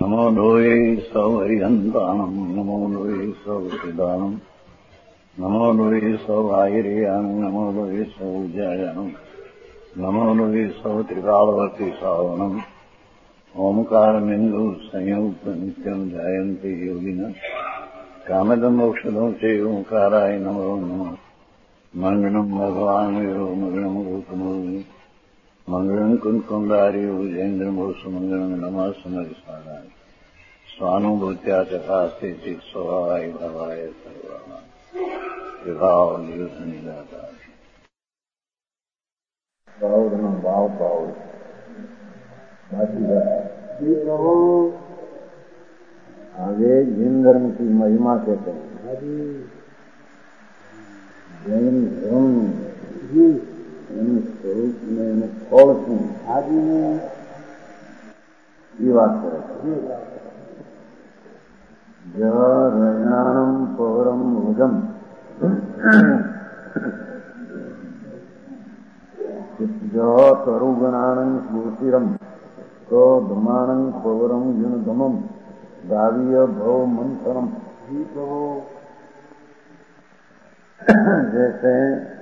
नमो लोये सौहरिहन्तानम् नमो लोये सौहृदानम् नमो लोये सौभागिर्यानम् नमो लोये सौजायानम् नमो लोये सौत्रिकालवर्ति सावनम् ओंकारमिन्दु संयुक्त नित्यम् जायन्ते योगिनः कामदम् मोक्षदम् च ओंकाराय नमो नमः मङ्गलम् भगवान् वीरो मङ्गलम् गौतमो मंगलम कुंकुंडारी उजेन्द्रमोष मंगलम नमः समरिसाराय स्वानुभूत्या चकास्ते चित स्वभावाय भवाय सर्वाः विभाव निदाता भावना भाव भाव बाकी आगे जैन धर्म की महिमा कहते हैं। जैन धर्म स्वरूप में फल सुन आदि में ये बात करें जरणानम पौरम भुजम तरुगणानं स्मृतिरम तो धमानं पौरम युनधमम दावीय भव मंथनम जैसे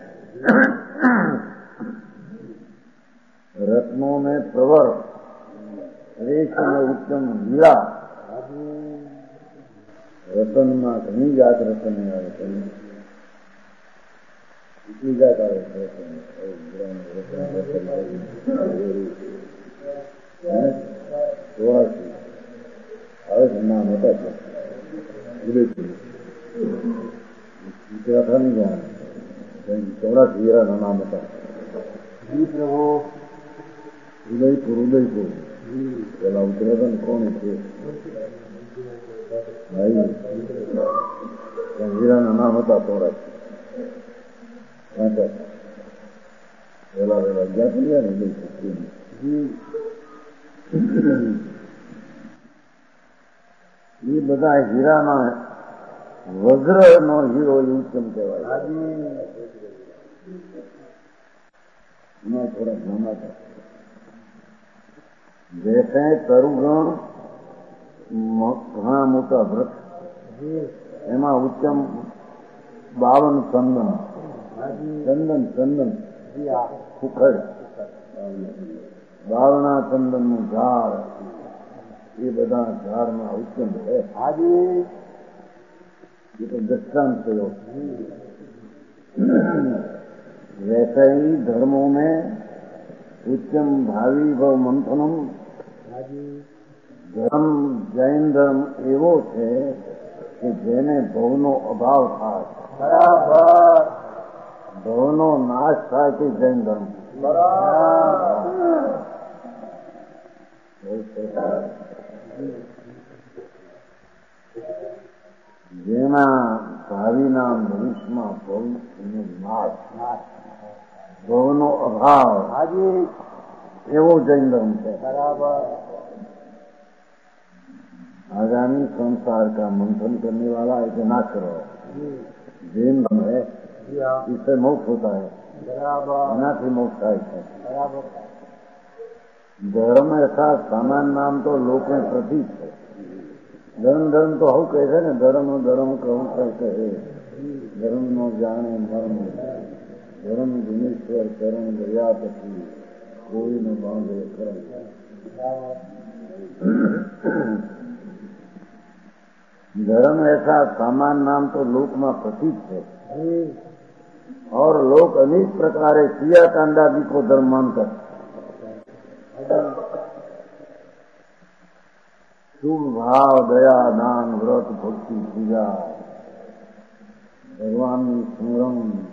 रत्नों में प्रवर रेशम में उत्तम हीरा रतन में घनी जात रतन इतनी जाता है थोड़ा सी नाम होता था नहीं जाना थोड़ा हीरा नाम होता जी प्रभु उदयपुर પેલા ઉત્તરાખંડ કોણ છે ભાઈ હીરાના નામ હતા થોડા પેલા ગયા ગયા ને એ બધા હીરાના વજ્રનો હીરો ઉત્તમ કહેવાય એમાં થોડા નાના હતા जैसे तरुगण घना मोटा वृक्ष एमा उत्तम 52 चंदन खुखड़ 52 चंदन નું ઝાડ એ બધા ઝાડમાં ઉત્તમ છે ये तो दृष्टांत थयो। वैसे ही धर्मों में उच्चम भावी भव मंथनम धर्म जैन धर्म एवो છે કે જેને ભવનો અભાવ થાય બરાબર ભવનો નાશ થાય તે જૈન ધર્મ જેના ભાવિના ભવિષ્યમાં ભવિષ્યનો નાશ ભવનો અભાવ એવો જૈન धर्म है बराबर। आगामी संसार का मंथन करने वाला इसे ना करो जैन धर्म है इससे मोक्ष होता है बराबर मोक्ष है बराबर। धर्म ऐसा सामान्य नाम तो लोक में प्रतीक है धर्म तो हो कैसे न धर्म कहूँ कैसे है धर्म नो जाने धर्म धर्म गुणेश्वर करण गया पति कोई न बांधे कर। धर्म ऐसा सामान्य नाम तो लोक में प्रतीक है और लोग अनेक प्रकार क्रिया कांडादि को धर्म मानकर शुभ भाव दया दान व्रत भक्ति पूजा भगवान स्मरण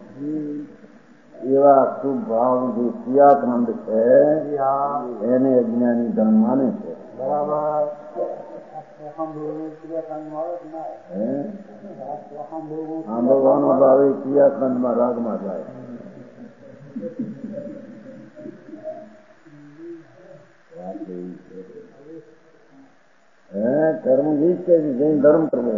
એવા શુભ ભાવ જે ક્રિયાકાંડ છે એને અજ્ઞાની ધર્મ માને છે બરાબર। સાંભળવાનો ભાવ એ ક્રિયાકાંડમાં રાગમાં જાય કર્મ જ છે જૈન ધર્મ કરવો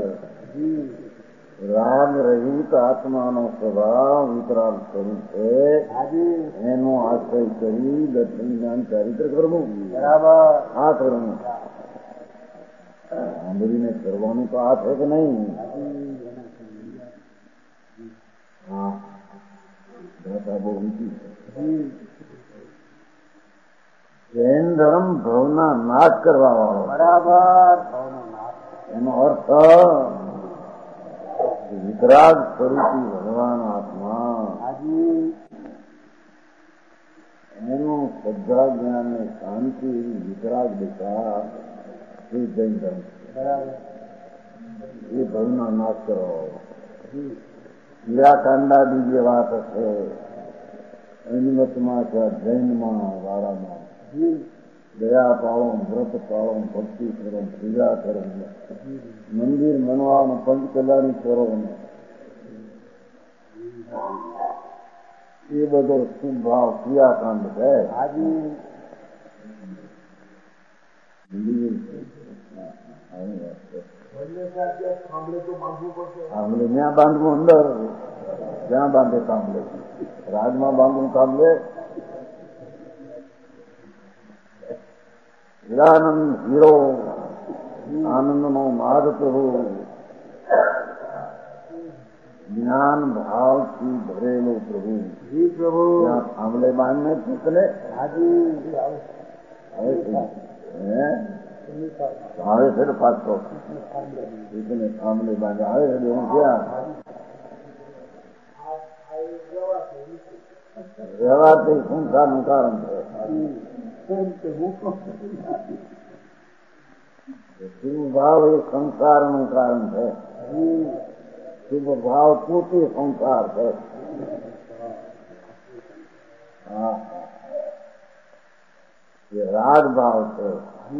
રાગ રહિત આત્માનો સ્વભાવ વિતરાગ સ્વરૂપ છે એનો આશ્રય કરી દર્શન જ્ઞાન ચારિત્ર કરવું બરાબર આ કરવું સાંભળીને કરવાનું તો આ છે કે નહીં? હા, દાદા બહુ ઊંચી છે. જૈન ધર્મ ભવના નાશ કરવા વાળો. બરાબર. એનો અર્થ વિતરાગ સ્વરૂપી ભગવાન આત્મા, એનું શ્રદ્ધા જ્ઞાન ને શાંતિ વિતરાગ દિશા એ જૈન ધર્મ. એ ભવના નાશ કરવા વાળો. હીરાકાંડાદી જે વાત હશે અનિમતમાં છે, જૈનમાં વાળામાં દયા પાળો, વ્રત પાળો, ભક્તિ કરો, પૂજા કરો, મંદિર બનવાનું પંચકલાની કરો, એ બધો શુભ ભાવ ક્રિયાકાંડ છે. થાંભલે ત્યાં બાંધવું, અંદર જ્યાં બાંધે થાંભલે, રાજમાં બાંધવું થાંભલે. હીરાનંદ હીરો, આનંદનો માર્ગ પ્રભુ, જ્ઞાન ભાવથી ભરેલો પ્રભુ. ત્યાં થાંભલે બાંધને પૂછને આવે છે પાછો થાંભલે બાંધે આવે છે. હું ક્યાં વ્યવહારથી સંસારનું કારણ છે. શુભ ભાવ એ સંસારનું કારણ છે. શુભ ભાવ પોતે સંસાર છે. એ રાગ ભાવ છે,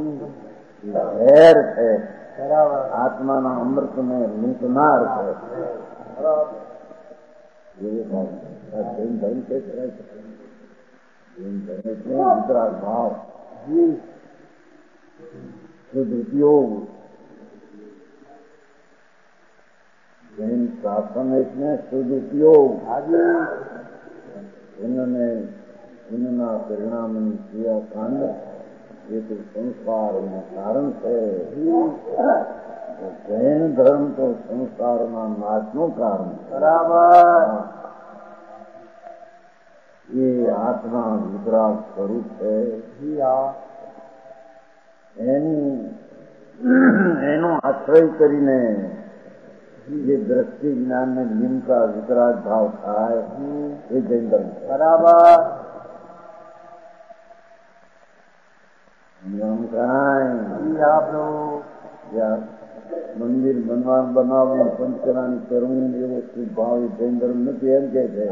ઝેર છે, આત્માના અમૃતને લૂંટનાર છે. જૈન ધર્મ કે જૈન ધર્મ એટલે વિતરાગ ભાવ, સદુપયોગ. જૈન શાસન એટલે સદુપયોગ. એના પરિણામની ક્રિયાકાંડ એ તો સંસારનું કારણ છે. જૈન ધર્મ તો સંસારના નાશનું કારણ. બરાબર. એ આત્મા વિતરાગ સ્વરૂપ છે. એનો આશ્રય કરીને જે દ્રષ્ટિ જ્ઞાન ને નિમકા વિતરાગ ભાવ થાય એ જૈન ધર્મ. બરાબર. મંદિર બનાવવું, પંચકલાની કરવું, એવો શુભ ભાવ જૈન ધર્મ નથી એમ કે છે.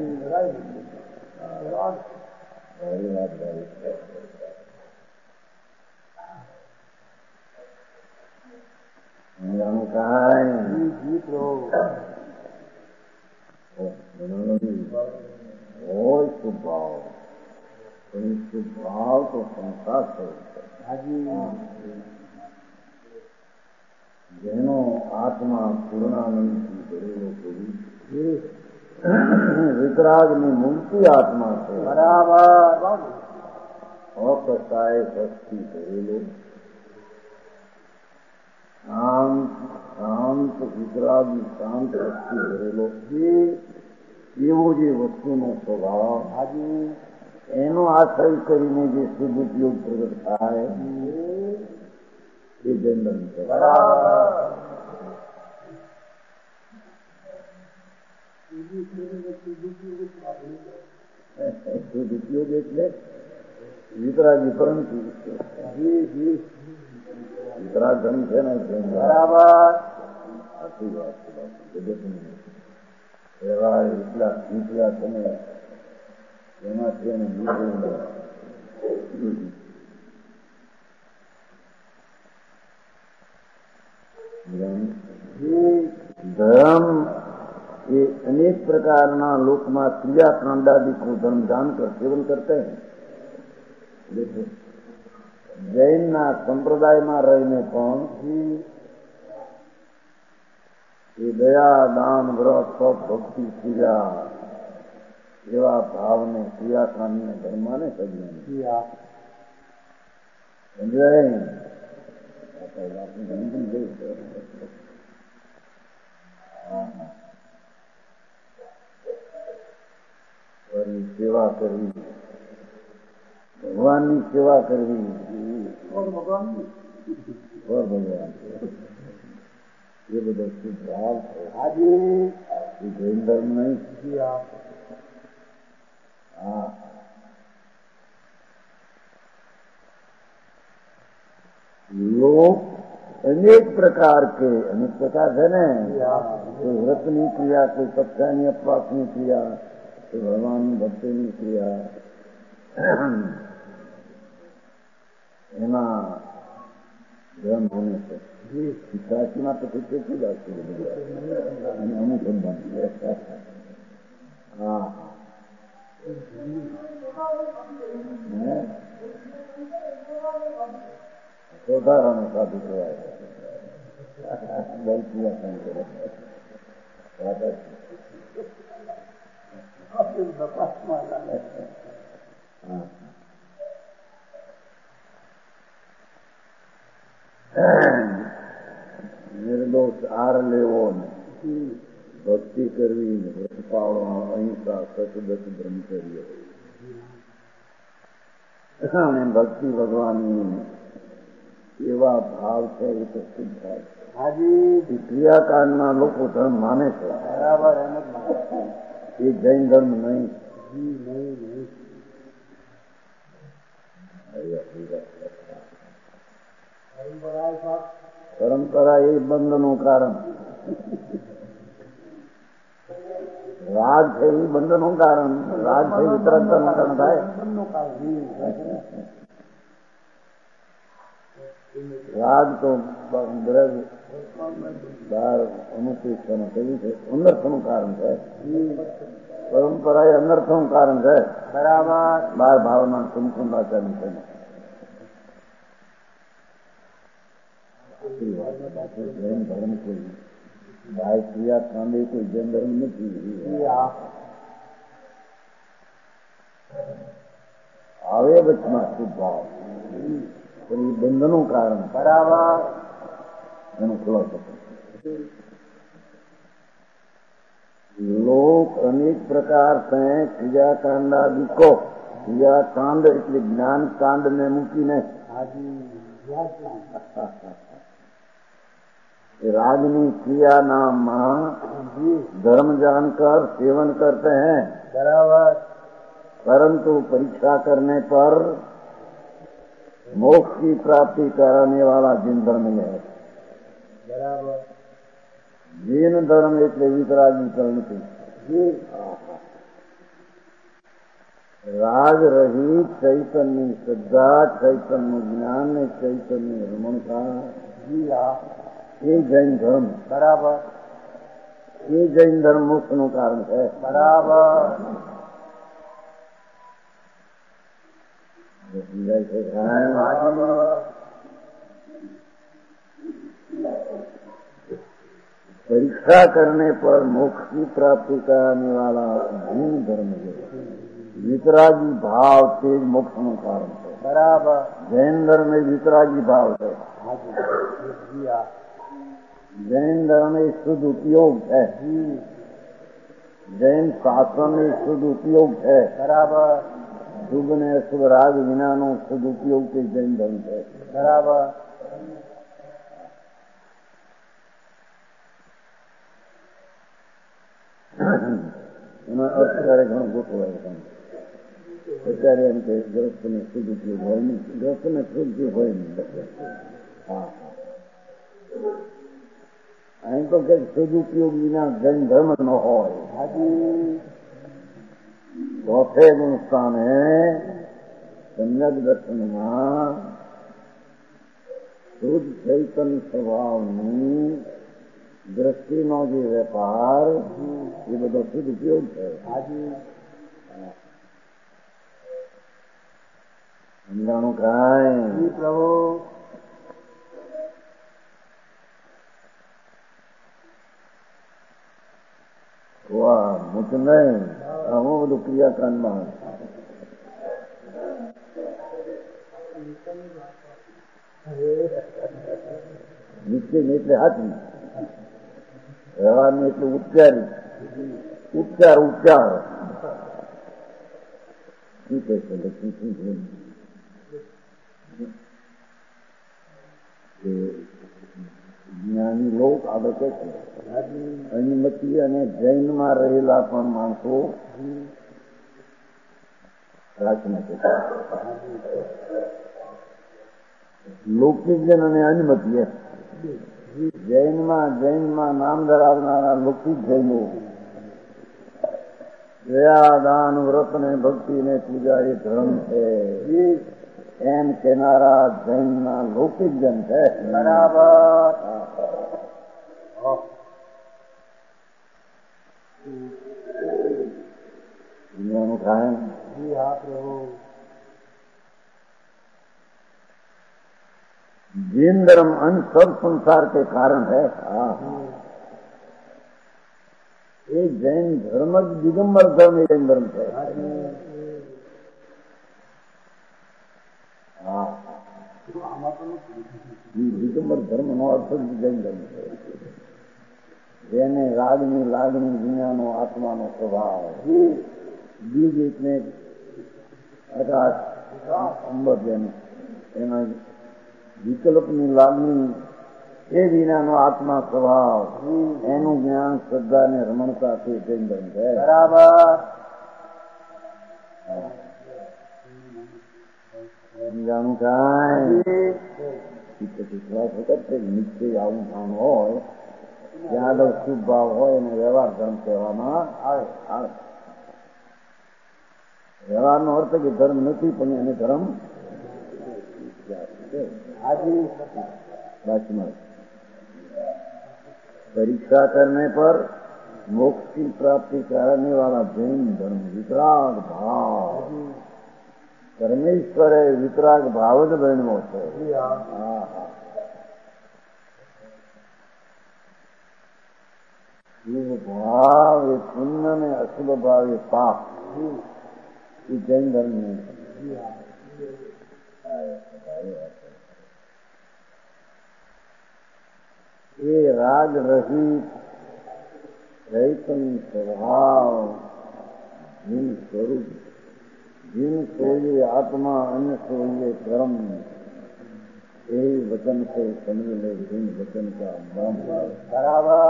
હોય શુભ ભાવ, શુભ ભાવ તો સંસાર સ્વરૂપ છે. જેનો આત્મા પૂર્ણાનંદથી ભરેલો પૂરી વિતરાગની મુક્તિ આત્મા છે. બરાબર. અકસાય શક્તિ ભરેલો શાંત વિતરાગી શાંત શક્તિ ભરેલો એવો જે વસ્તુનો સ્વભાવ, એનો આશ્રય કરીને જે શુભ ઉપયોગ પ્રગટ થાય એ જૈન ધર્મ છે. શુભ ઉપયોગ એટલે વિતરાગી પરંતુ વિતરાગ ધર્મ છે ને. બરાબર. સાચી વાત છે. જગતની એવા નીકળ્યા તમે એમાંથી એને ધર્મ એ अनेक प्रकारना लोकમાં क्रियाकांडादि को धर्म जानकर सेवन करते हैं. देखो જૈનના સંપ્રદાયમાં રહીને પણ એ દયા, દાન, વ્રત, તપ, ભક્તિ, પૂજા એવા ભાવને ક્રિયાકાંડને ધર્મને સમજાય. આપણે ઘણી પણ જોયું સેવા કરવી, ભગવાનની સેવા કરવી, ભગવાન એ બધો શુદ્ધ ભાવ છે. આજે એ જૈન ધર્મ નહીં. હા, लोग अनेक प्रकार के, अनेक प्रकार है न, कोई व्रतની ક્રિયા, કોઈ સત્યાની અપવાસની ક્રિયા, કોઈ ભગવાન ભક્તિની ક્રિયા, એમાં ધર્મ બને છે. પ્રાચીમાં તો કેટલી વાત કરી અને અનુસંધાન છે. હા, વધારાનો સાધુ કહેવાય. નિર્દોષ આર લેવો ને ભક્તિ કરવી ને વ્રત પાળવા, અહિંસા, સતદત બ્રહ્મચર્ય અને ભક્તિ ભગવાનની એવા ભાવ છે. એ તો શુદ્ધ ભાવ છે. હાજી, ક્રિયાકાંડમાં લોકો ધર્મ માને છે, બરાબર, એ જૈન ધર્મ નહીં. પરંપરા એ બંધનું કારણ. રાગ છે એ બંધનું કારણ. રાગ છે વિતરાગતાનું કારણ થાય. રાગ તો બહાર અનુપેક્ષાનું કહ્યું છે, અનર્થનું કારણ છે. પરંપરા એ અનર્થનું કારણ છે. બરાબર, બાર ભાવના સંકુંડાચારની છે. જૈન ધર્મ કોઈ બાય ક્રિયા કાંડે કોઈ જૈન ધર્મ નથી. આવે વચમાં શુદ્ધ ભાવ પણ એ બંધનું કારણ. બરાબર, એનો ખુલાસો लोग अनेक प्रकार से क्रियाकांड आदि को, क्रियाकांड એટલે જ્ઞાન કાંડ ને મૂકીને रागनी क्रिया नाम धर्म जानकर सेवन करते हैं. बराबर, परंतु परीक्षा करने पर मोक्ष की प्राप्ति कराने वाला जिन धर्म है. बराबर, जिन धर्म એટલે વિતરાગીકરણ થી રાગ રહિત ચૈતન્ય શ્રદ્ધા, ચૈતન્ય જ્ઞાન ને ચૈતન્ય રમણતા એ જૈન ધર્મ. બરાબર, એ જૈન ધર્મ મોક્ષનું કારણ છે. બરાબર, परीक्षा करने पर मोक्ष की प्राप्ति कराने वाला जैन धर्म है. वितरागी भाव તે જ મોક્ષનું કારણ છે. બરાબર, જૈન ધર્મ એ વિતરાગી ભાવ છે. જૈન ધર્મ એ શુદ્ધ ઉપયોગ છે. જૈન શાસ્ત્ર એ શુદ્ધ ઉપયોગ છે. બરાબર, શુભ ને અશુભ રાગ વિનાનો શુદ્ધ ઉપયોગ તે જૈન ધર્મ છે. બરાબર, એનો અર્થ ત્યારે ઘણો ગોઠવાય. અત્યારે એમ કે ગ્રસ્તને શુદ્ધ ઉપયોગ હોય નહીં, ગ્રસ્તને શુદ્ધ ઉપયોગ હોય નહીં. હા, અહીં તો કે શુદ્ધ ઉપયોગ વિના જૈન ધર્મ ન હોય. ચોથે ગુણ સ્થાને સમ્યક દર્શનમાં શુદ્ધ ચૈતન્ય સ્વભાવની દ્રષ્ટિનો જે વેપાર એ બધો શુદ્ધ ઉપયોગ છે. સમજાણું કાંઈ પ્રભુ? વાહ, મુખ નહીં, આવું બધું ક્રિયાકાંડમાં નિશ્ચય ને એટલે હાથવી, વ્યવહાર ને એટલે ઉપચારી, ઉપચાર ઉપચાર શું કહે છે લક્ષ્મી? જ્ઞાની લોક આગળ કહે છે અનિમતિ અને જૈનમાં રહેલા પણ માણસો રાખીને કહે છે લૌકિક જન અને અનિમતિ. જૈનમાં નામ ધરાવનારા લૌકિક જૈનો દયા દાન વ્રત ને ભક્તિ ને પૂજા એ ધર્મ છે એમ કહેનારા જૈનના લૌકિક જન છે. બરાબર. દુનિયાનું કારણ जैन धर्म अन सब संसार के कारण है. ये जैन धर्म दिगंबर धर्म जैन धर्म है. दिगंबर धर्म नो अर्थ जैन धर्म है. જેને રાગની લાગણી દુનિયાનો આત્માનો સ્વભાવ બીજ એટલે આકાશ અંબર જેને એમાં વિકલ્પની લાગણી એ વિનાનો આત્મા સ્વભાવ એનું જ્ઞાન શ્રદ્ધા ને રમણતાથી જૈન ધર્મ છે. બરાબર. સમજાણું કાંઈ વિશ્વાસ વખત નિશ્ચય આવું કામ હોય ત્યાં આગળ શુભ ભાવ હોય અને વ્યવહાર ધર્મ કહેવામાં આવે. વ્યવહારનો અર્થ કે ધર્મ નથી પણ એને ધર્મ परीक्षा करने पर मोक्ष की प्राप्ति कराने वाला जैन धर्म वितराग भाव परमेश्वर है. वितराग भाव ज बनो છે. શુભ ભાવ એ પુણ્ય ને અશુભ ભાવ એ પાપ એ જૈન ધર્મ ને ये राग रहित रैतन स्वभाव जिन स्वरूप जिन सोये आत्मा अन्य सोये कर्म ये वचन से समझ ले जिन वचन का नाम बराबर.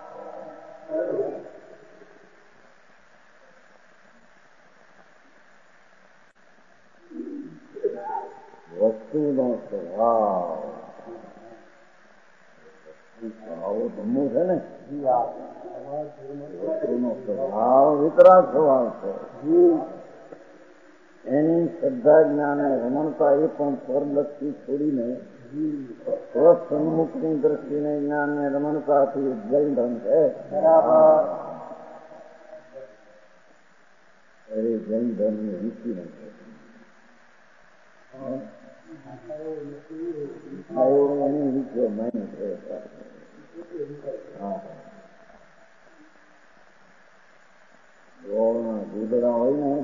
वस्तु नो स्वभाव આવો ધર્મો છે ને વસ્તુનો સ્વભાવ વિતરાગ સ્વભાવ છે. એની શ્રદ્ધા જ્ઞાન રમણતા એ પણ પરલક્ષી છોડીને સ્વસન્મુખની દ્રષ્ટિને જ્ઞાન ને રમણતાથી જૈન ધર્મ છે. અરે જૈન ધર્મ ની રીતિ નથી. એની રીતિઓ માની છે. ગોળના દૂધડા હોય ને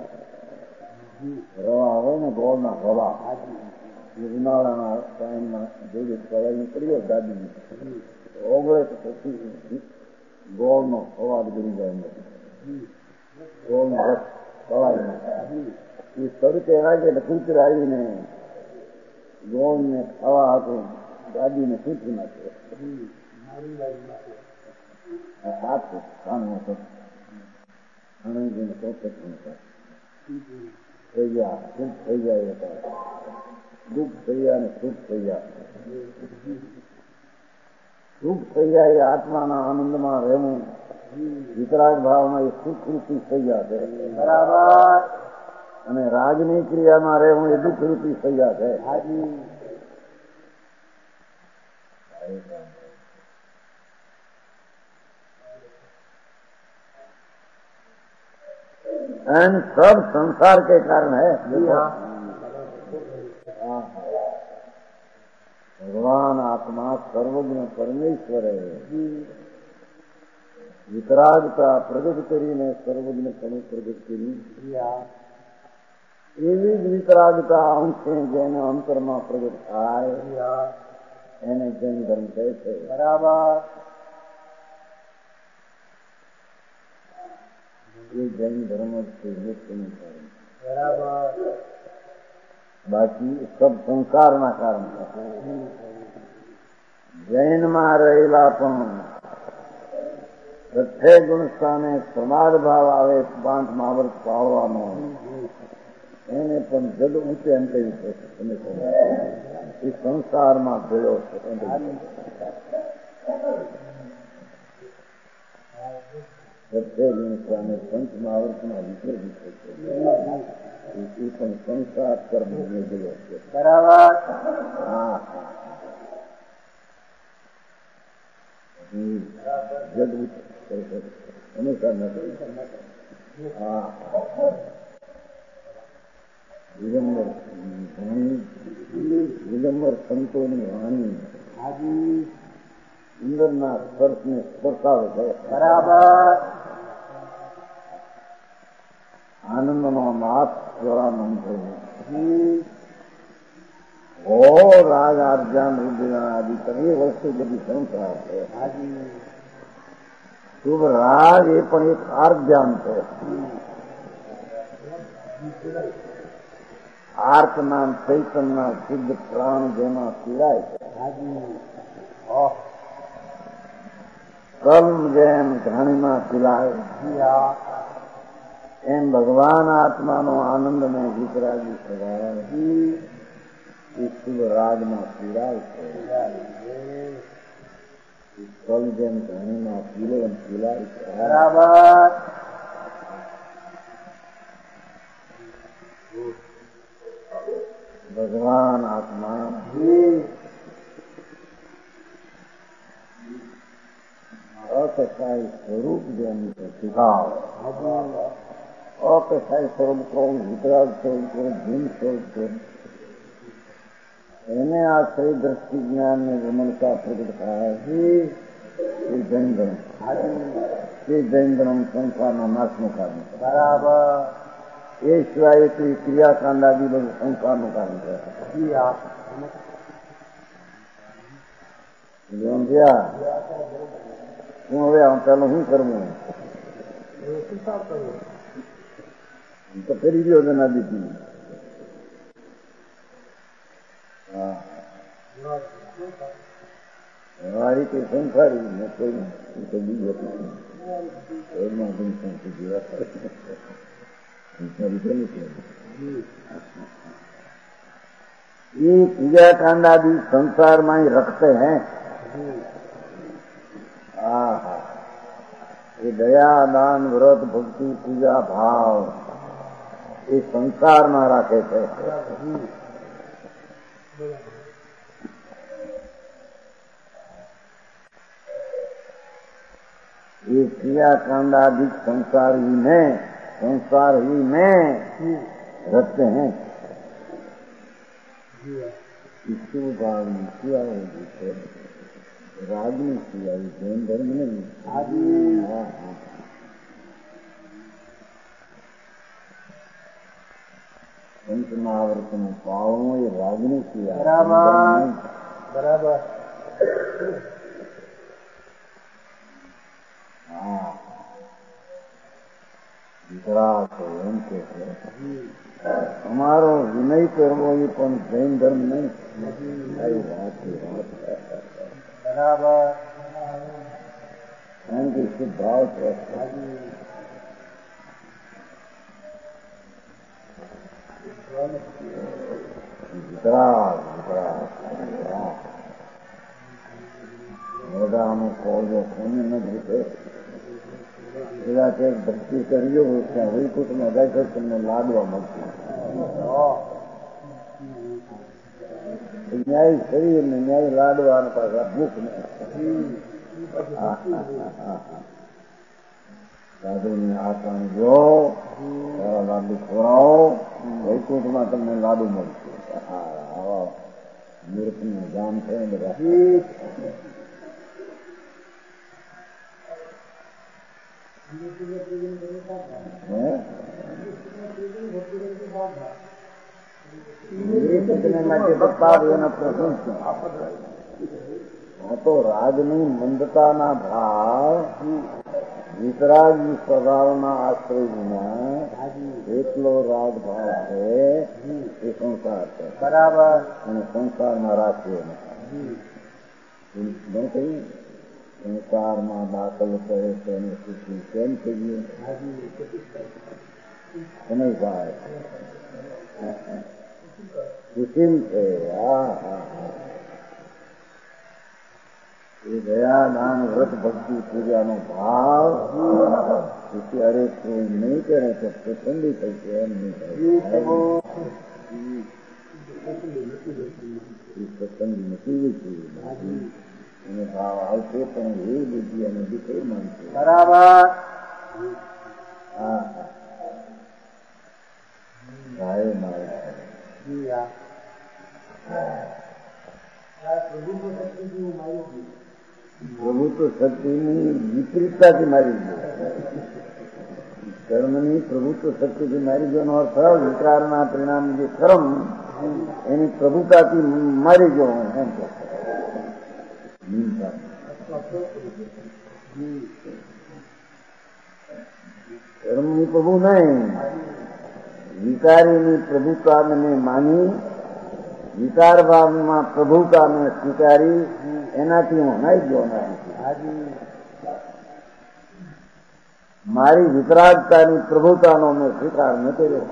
રવા હોય ને ગોળના રવા ઉનાળાના ટાઈમમાં જોડે સવાઈ નીકળીએ દાદી ઓગળે તો પછી ગોળનો સ્વાદ ગળી જાય. ગોળનો રસ સવાઈ એ તરીકે રાખે એટલે કૂતર આવીને ગોળને ખાવા હતું દાદીને સૂચી નાખે. સાચું કામનો તો થઈ ગયા સુખ થઈ જાય દુઃખ થઈ જાય ને સુખ થઈ જાય. સુખ થઈ જાય એ આત્માના આનંદમાં રહેવું વિતરાગ ભાવમાં એ સુખ રૂપી થઈ જાય. બરાબર. અને રાગની ક્રિયામાં રહેવું એ દુઃખ રૂપી થઈ જાય. एंड सब संसार के कारण है. भगवान आत्मा सर्वज्ञ परमेश्वर है. વિતરાગતા પ્રગટ કરીને સર્વજ્ઞપણું પ્રગટ કરી એવી જ વિતરાગતા અંશે જેને અંતરમાં પ્રગટ થાય એને જૈન ધર્મ કહે છે. બરાબર. એ જૈન ધર્મ જ છે, મુક્તિનું ધર્મ. બરાબર. બાકી સબ સંસારના કારણે જૈનમાં રહેલા પણ પ્રત્યે ગુણ સ્થાને પ્રમાદ ભાવ આવે, પાંચ મહાવ્રત પાળવાનો, એને પણ જગ ઊંચે એમ કહ્યું છે. એ સંસારમાં ભેળો છે. પ્રત્યે ગુણ સ્થાને પંચ મહાવ્રતના વિશે છે. એ પણ સંસાર કર્મ ભેળો છે. બરાબર. હા, જગ અનુસાર નથી. હા, દિગંબર સંતોની વાણી સુંદરના સ્પર્શને સ્પર્શાવે છે. બરાબર. આનંદનો નાથ સ્વરાનંદ છે. ઓ રાગ આર્જાન આદિ એ વસ્તુ બધી સંસાર છે. શુભ રાગ એ પણ એક આર્જાન છે. આર્તના ચૈતનના શુદ્ધ પ્રાણ જેમાં પીડાય છે. કલ્મ જેમ ઘાણીમાં પીલાય એમ ભગવાન આત્માનો આનંદને વિતરાગી સ્વભાવ એ શુભ રાગમાં પીડાય છે. કલ જેમ ઘાણીમાં પીલે એમ પીલાય છે. બરાબર. ભગવાન આત્મા અકસાઈ સ્વરૂપ જેમ છે. સુખાવ અકસાઈ સ્વરૂપ કહું, વિતરાગ સ્વરૂપ કહું, ભીમ સ્વરૂપ કહું, એને આશ્રય દ્રષ્ટિ જ્ઞાન ને વિમલતા પ્રગટ થાય એ જૈન ધર્મ. એ જૈન ધર્મ સંસારના નાશનું કારણ છે. બરાબર. એ સિવાય તો ક્રિયાકાંડ આદિ બધું સંસારનું કારણ છે. હું હવે પેલું શું કરવું તો ફેરી ગયો છે નદીથી. મારી કોઈ સંસારી ને કોઈ બીજો એમાં ये क्रियाकांड आदि संसार में ही रखते हैं. ये दया दान व्रत भक्ति पूजा भाव ये संसार में रखे थे. ये क्रियाकांड आदि संसार ही में रखते हैं. ईश्वर भाव में किया है, राग में किया है, जैन धर्म नहीं. पंच महाव्रत में पावनो ये राग ने किया. बराबर. એમ કે અમારો વિનય કરવો એ પણ જૈન ધર્મ નહીં. બરાબર. કારણ કે શુદ્ધ ભાવ છે. મોઢાનું કોજો કોને ન જીતે. પેલા કે ભક્તિ કર્યો ત્યાં વૈકુંઠમાં જાય તો તમને લાડવા મળશે. ન્યાય શરીર ને ન્યાય લાડવા પાછા ભૂખ ને સાધુ ને આસન જો લાડુ ખોરાવો, વૈકુંઠમાં તમને લાડુ મળશે. મૂર્તિનું ગામ છે ને બધા. कितने માટે તો પાપ એના પ્રસંગ છે. તો રાગની મંદતાના ભાવ વિતરાગની સ્વભાવના આશ્રય વિના એટલો રાગ ભાવ છે એ સંસાર છે. બરાબર. અને સંસારમાં રાખ્યો નથી. સંસારમાં દાખલ કરે તેને સુખી કેમ થઈએ સમય ભાઈ સુશીલ છે. એ દયા દાન વ્રત ભક્તિ પૂજાનો ભાવ અરે કોઈ નહીં કરે તો પ્રસંગી થઈ છે એમ નહીં થાય. પ્રસંગી નથી અને ભાવ આવશે પણ એ બુદ્ધિ અને દીકરી માનશે. બરાબર. હા ભાઈ મારે પ્રભુ તો શક્તિની વિપરીતતાથી મારી ગયો. કર્મની પ્રભુત્વ શક્તિથી મારી ગયો નો અર્થ વિકારના પરિણામ જે કર્મ એની પ્રભુતાથી મારી ગયો એમ કે કર્મની પ્રભુ નહીં વિકારીની પ્રભુતાને માની વિકાર ભાવમાં પ્રભુતાને સ્વીકારી એનાથી હું હણાઈ ગયો નથી. મારી વિતરાગતાની પ્રભુતાનો મેં સ્વીકાર ન કર્યો.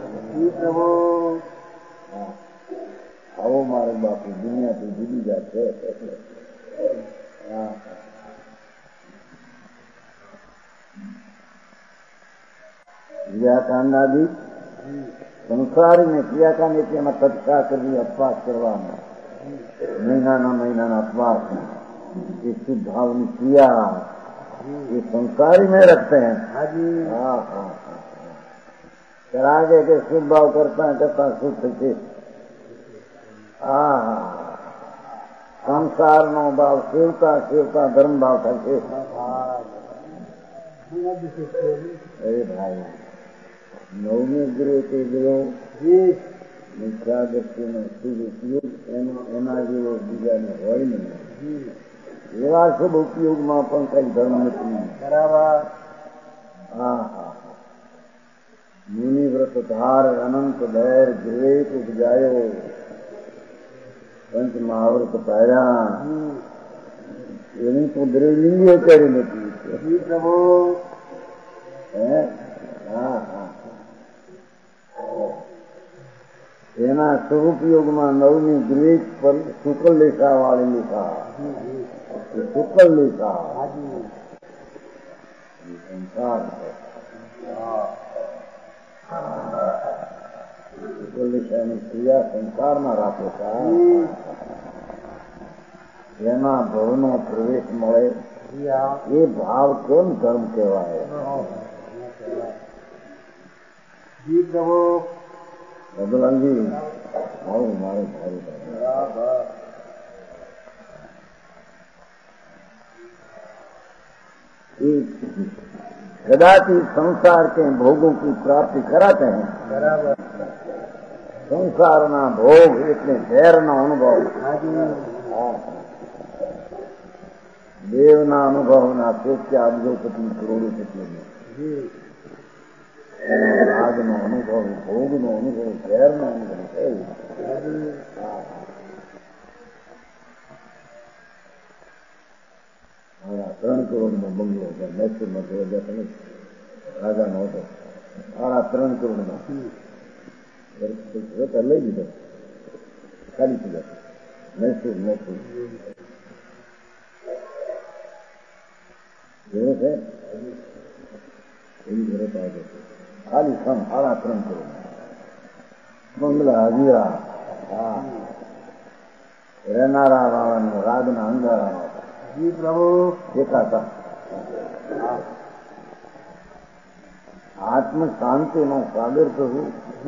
આવો મારો બાપુ દુનિયાથી જુદી જાય છે. ક્રિયાકાંડાદી સંસારીને ક્રિયાકાંડ એટલે એમાં તટકા કરવી અપવાસ કરવાના મહિનાના અપવાસ ये शुद्ध भावनी किया ये संसारी में रखते हैं. हाँ हाँ आगे के शुद्ध भाव करता शुद्ध थे. संसार नो भाव सेवता धर्म भाव થશે. अरे भाई નવમે ગ્રહ તે ગ્રહ મિથ્યા દ્રષ્ટિનો શુભ ઉપયોગ એના જેવો બીજાને હોય નહીં. એવા શુભ ઉપયોગમાં પણ કઈ ધર્મ નથી. બરાબર. મુનિવ્રત ધાર અનંત દૈર ગ્રેટ ઉપજાયો પંચ મહાવ્રત પાયા એની તો દ્રવલિંગીઓ કરી નથી. પ્રભુ એના સ્વરૂપયોગમાં નવની ગ્રીક પર શુક્લ લેખા વાળી લેખા શુક્લ લેખા સંસાર શુક્લ લેખાની ક્રિયા સંસારમાં રાખે એના ભવનો પ્રવેશ મળે એ ભાવ કેમ ધર્મ કહેવાય. બદલાંગી આવું મારે कदाचित संसार के भोगों की प्राप्ति कराते हैं. बराबर. संसार ना भोग એટલે ઝેરનો અનુભવ દેવના અનુભવના કોટ્યા અબજોપતિ કરોડોપતિ રાગનો અનુભવ ભોગનો અનુભવ ઝેરનો અનુભવ થયો. 3 કરોડનો બંગલો હતો મૈસૂરમાં 2000 રાજાનો હતો. 3 કરોડનો લઈ લીધો ખાલી થઈ જાય. મૈસૂર જેવો છે એની ઘરે પાડે ખાલી સમ 3 કરોડ બંગલા હજીરા રહેનારા વાળાનો રાગના અંગારા પ્રભુ દેખાતા. આત્મ શાંતિનો સાગર કહું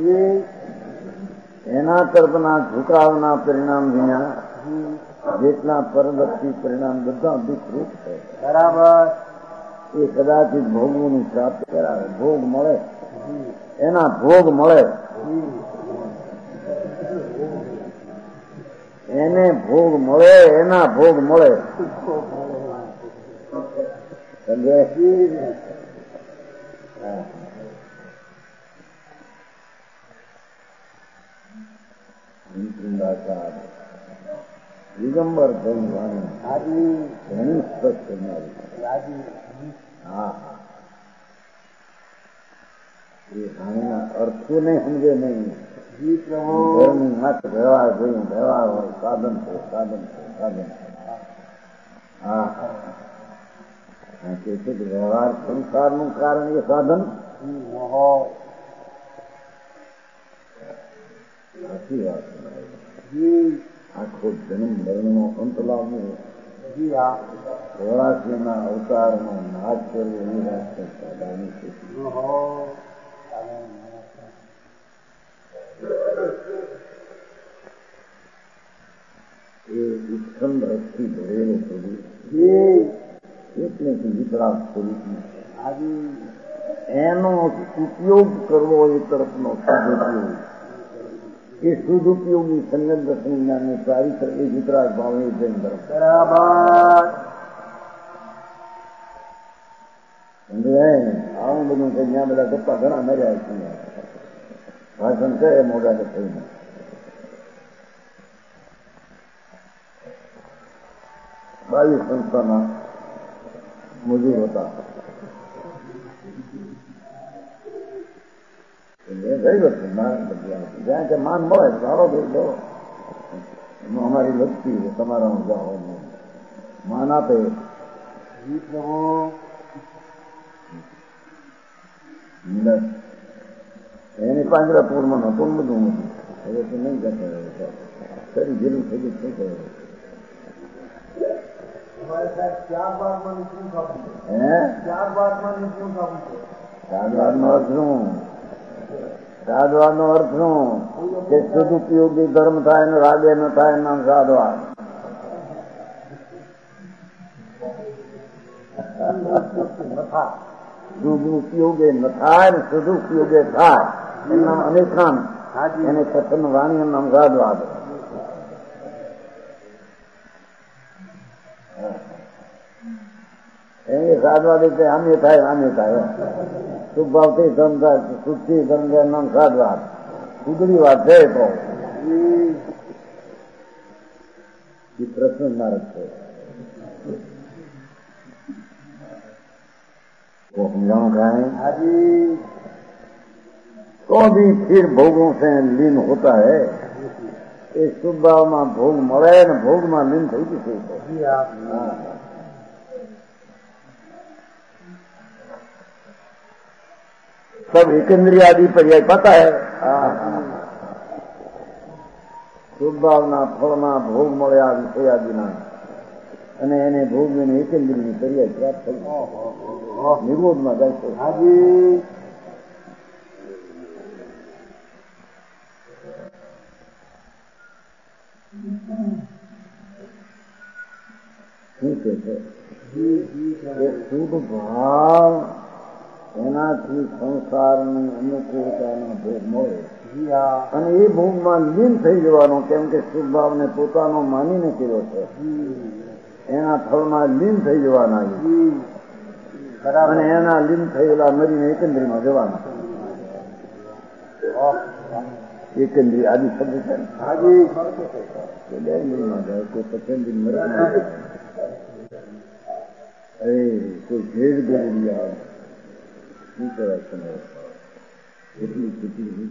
એના તરફના ઝુકાવના પરિણામ વિના જેટલા પરલક્ષી પરિણામ બધા દુઃખરૂપ છે. બરાબર. એ કદાચિત ભોગોની પ્રાપ્તિ કરાવે. ભોગ મળે એના ભોગ મળે એને ભોગ મળે, એના ભોગ મળે. સમજે? દિગંબર થઈને વાણી ઘણી સ્પષ્ટ મારી. હા હા, એ વાણીના અર્થોને સમજે નહીં. ઘરની માત્ર વ્યવહાર જોયું, વ્યવહાર હોય, સાધન છે, સાધન છે, સાધન છે. હા હા, કે છે કે વ્યવહાર સંસારનું કારણ એ સાધન. સાચી વાત. આખો જન્મ મરણનો અંત લાવવો, પ્રવાસીના અવતારનો નાશ કરવો, એની વાત કરતા દાની છે. એ ઉત્ખંડ રસથી ભરેલો પ્રભુ એટલે વિતરાગ સ્વરૂપ એનો ઉપયોગ કરવો એ તરફનો સદુપયોગ. એ સદુપયોગી સંગત દર્શન ચારિત્ર એ વિતરાગ ભાવ એ જૈન ધર્મ. બરાબર. સમજાય? આવું બધું છે. ત્યાં બધા ગપ્પા ઘણા મર્યા છે. ભાષણ કરે મોઢા કે થઈને. બાવીસ સંસ્થાના મજૂર હતા. ગઈ વસ્તુ જ્યાં કે માન મળે સારો દો. એમાં અમારી લગતી તમારા જાઓ માન આપે. એની પાંજરાપુરમાં નતું બધું નથી. હવે તો નહીં જતા ફરી જેલું થઈ ગયું શું કહે. ચાર સાધવાદ નો અર્થ શું? કે સદુપયોગી ધર્મ થાય ને રાગે ન થાય નામ સાધવાદ. સદુપયોગે ન થાય ને સદુપયોગે થાય એના અનેક નામ. એને કથન વાણી નામ સાધવાદ. એ સાધવાદ એટલે આમે થાય શુભભાવથી ધર્મ થાય, શુદ્ધથી ધર્મ થાય નામ સાધવાદ. સુધરી વાત છે તો એ પ્રશ્ન માર્ગ છે. तो भी फिर भोगों से लीन होता है. ये शुभ भाव में भोग મળે ને ભોગ માં લીન થઈ જશે. सब एकेंद्रिय आदि पर्याय पता है. શુભ ભાવના ફળના ભોગ મળ્યા વિષયાદિના અને એને ભોગવીને એકેન્દ્રિયની પર્યાય પ્રાપ્ત થઈ નિરોધમાં જાય છે. શું કે છે કે શુભ ભાવ એનાથી સંસારની અનુકૂળતાનો ભોગ મળે અને એ ભોગમાં લીન થઈ જવાનો. કેમ કે શુભ ભાવને પોતાનો માનીને કર્યો છે. એના ફળમાં લીન થઈ જવાના અને એના લીન થયેલા મરીને એકંદરીમાં જવાના. એકંદરી આદિ શબ્દ છે ને જાય કોઈ પસંદી મરકમાં જાય. અરે કોઈ ભેદ ગયેલી આવે શું કહેવાય તમે એટલી સ્થિતિ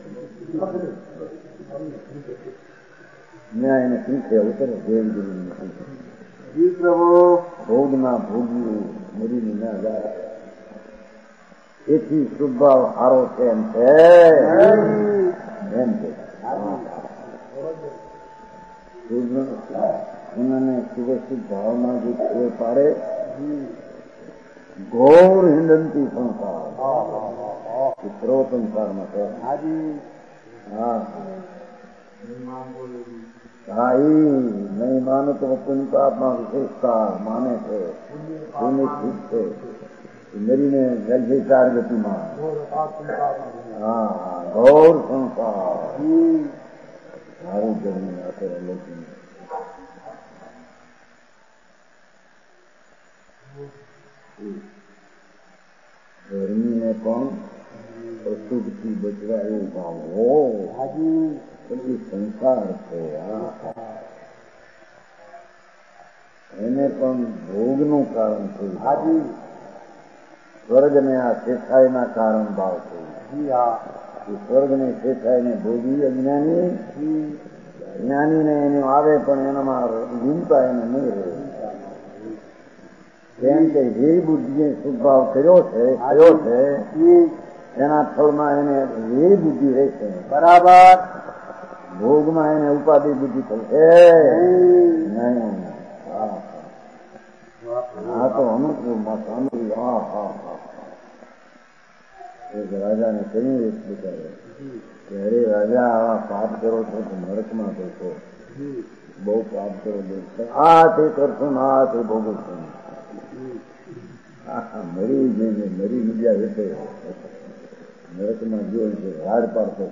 ન્યાય એને શીખે ઉતર ભેદ ગયેલી ભોગના ભોગવું મરીને ના જાય. એથી શુભભાવ હારો છે એમ છે. ઉन्होंने शुभ शुभ भावना जो छेड़ पाड़े घोर हिंदंती संसार पितरो संसार में है. नहीं मानो तो चिंता अपना विशेषता माने थे सुनिश्चित थे मेरी ने जल्दी चार गति मां. घोर संसार સારું ગરમી આપે અલગ ગરમીને પણ અશુભથી બચવા એવું ભાવો પછી સંસાર છે. એને પણ ભોગનું કારણ થયું. સ્વર્ગને આ શેઠાઈના કારણ ભાવ થયું. સ્વર્ગને શેઠાઈને ભોગી અજ્ઞાની, જ્ઞાનીને એનું આવે પણ એનામાં ચિંતા એને નહીં રહે. કેમ કે જે બુદ્ધિએ સુભાવ કર્યો છે એના ફળમાં એને એ બુદ્ધિ રહેશે. બરાબર. ભોગમાં એને ઉપાધિ બુદ્ધિ થશે નહીં. હા તો અનુકૂળમાં સાંભળી. એક રાજાને કહ્યું એક બિચારે કે અરે રાજા આવા પાપ કરો છો તો નરકમાં બેસો, બહુ પાપ કરો બેસો, આ તે કરશો ને આ તે ભોગવશો. મરી જઈને મરી મીડિયા વિશે નરકમાં જોઈ છે રાડ પાડતો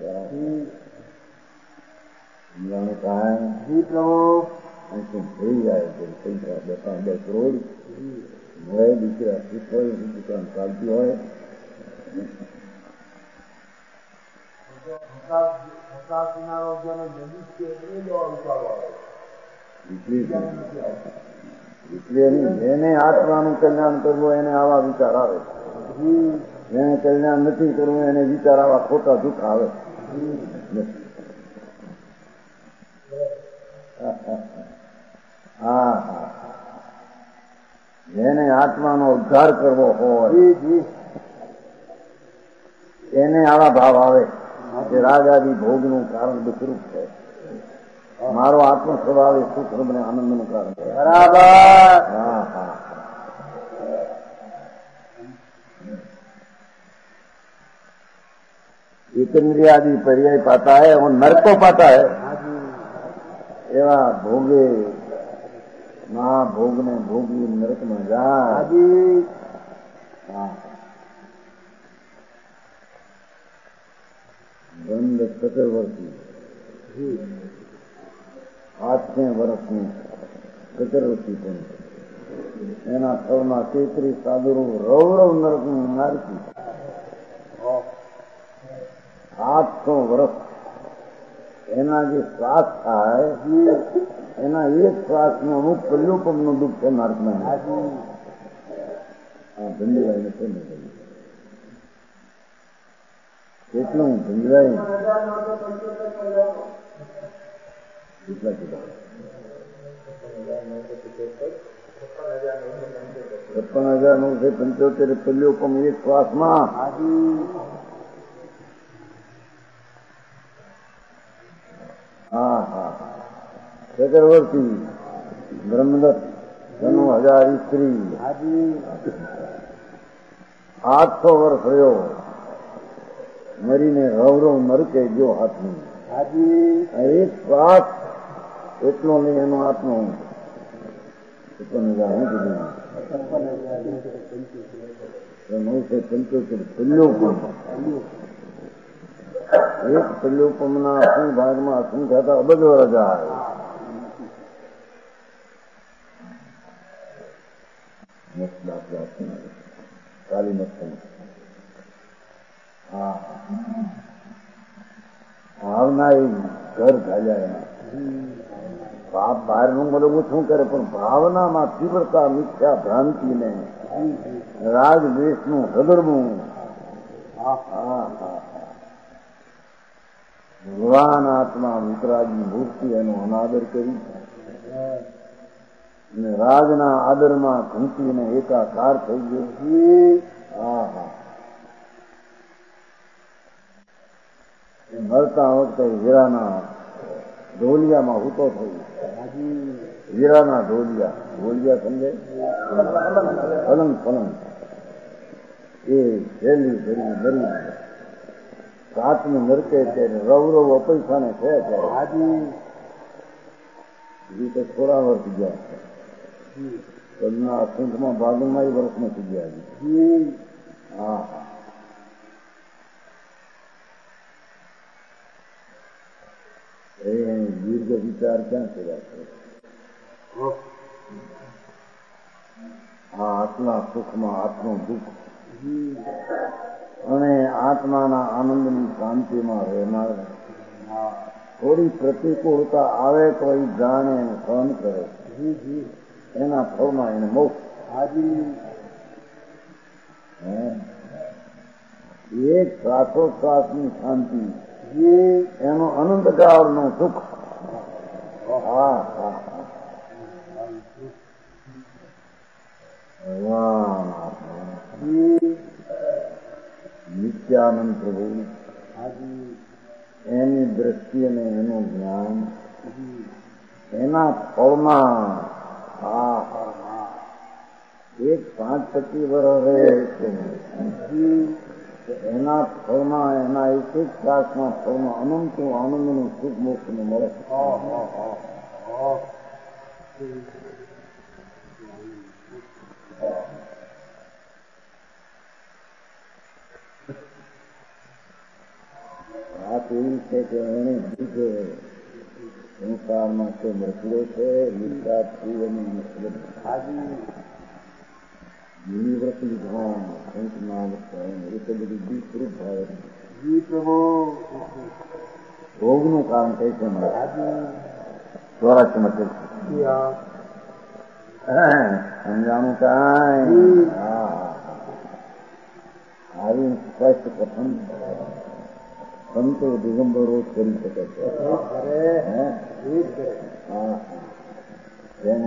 થઈ જાય છે. પૈસા 2 કરોડ મળે, દીકરા સુખ હોય, દુકાન ચાલતી હોય. જેને આત્માનું કલ્યાણ કરવું એને આવા વિચાર આવે. જેને કલ્યાણ નથી કરવું એને વિચાર આવા ખોટા દુઃખ આવે. જેને આત્માનો ઉદ્ધાર કરવો હોય એને આવા ભાવ આવે કે રાગાદી ભોગનું કારણ દુઃખરૂપ છે. મારો આત્મ સ્વભાવ એ સુખ અને આનંદનું કારણ છે. બરાબર. इंद्रियादि पर्याय पाता है और नरक को पाता है. एवं भोगे महाभोग ने भोगी नरक में जाए. બંધ ચતુર્વર્ષી 8 વર્ષની ચતુર્વર્ષી પણ એના સૌના 33 સાધુરો રૌરવ નરકનું નારકી. 800 વર્ષ એના જે શ્વાસ થાય એના એક શ્વાસનું અમુક પલ્યુપમનું દુઃખ છે નરકમાં. ભંડીભાઈને છે ને કેટલું ભંડરાય કેટલા કેટલા 56,975 પલ્યુપમ એક શ્વાસમાં. ચક્રવર્તી બ્રહ્મદત્ત 1000 સ્ત્રી 800 વર્ષ રહ્યો મરીને રવરવ નરકે ગયો હાથની. એક શ્વાસ એટલો નહીં એનો આત્મો 56,975 પલ્યુપમ. એક પલ્યુપમના અસંગ ભાગમાં અસંખ્યાતા અબજ વર્ષ જાય. કાલી મસ્તન ભાવના એ ઘર ઘાલ્યા એના. પાપ બહારનું બધું શું કરે પણ ભાવનામાં તીવ્રતા મિથ્યા ભ્રાંતિને રાગ દ્વેષનું હદરવું. ભગવાન આત્મા વિતરાગની મૂર્તિ એનો અનાદર કરી અને રાજના આદરમાં ઘૂંટીને એકાકાર થઈ ગયો. મરતા વખતે હીરાના ઢોલિયામાં હૂતો થયું. હીરાના ઢોલિયા સમજે પલંગ એ શૈલી ભરી મરી કાચનું નરકે છે. રવરવ અપૈસાને છે તો થોડા વર્ષ ગયા છે. પદના અસંખમાં ભાગમાં વર્ષમાં થઈ ગયા. के विचार क्या से जाते आत्मा सुखમાં આત્મનું દુઃખ અને આત્માના આનંદની શાંતિમાં રહેનાર થોડી પ્રતિકૂળતા આવે તો એ જાણે અને સહન કરે એના ફળમાં એને મોક્ષ એક શ્વાસોશ્વાસની શાંતિ એનો અનંતકાળનું સુખ નિત્યાનંદ પ્રભુ એની દ્રષ્ટિ અને એનું જ્ઞાન એના ફળમાં એક 5-25 વર્ષ રહે છે એના ફળમાં એના એક શ્વાસના ફળમાં અનંતનું આનંદનું સુખ મોક્ષનું મળે વાત એવી છે કે એને બીજો સંસારમાં કે મસલો છે નિષ્ઠાથી અને નિવૃત્ત વિધાન સંત નામ એ તો બધું વિસ્તૃત ભાવે ભોગનું કામ કહે છે સ્વરાષ્ટ્ર મતે સમજાણું કાંઈ આવી સ્પષ્ટ કથન સંતો દિગંબરો કરી શકે છે જેને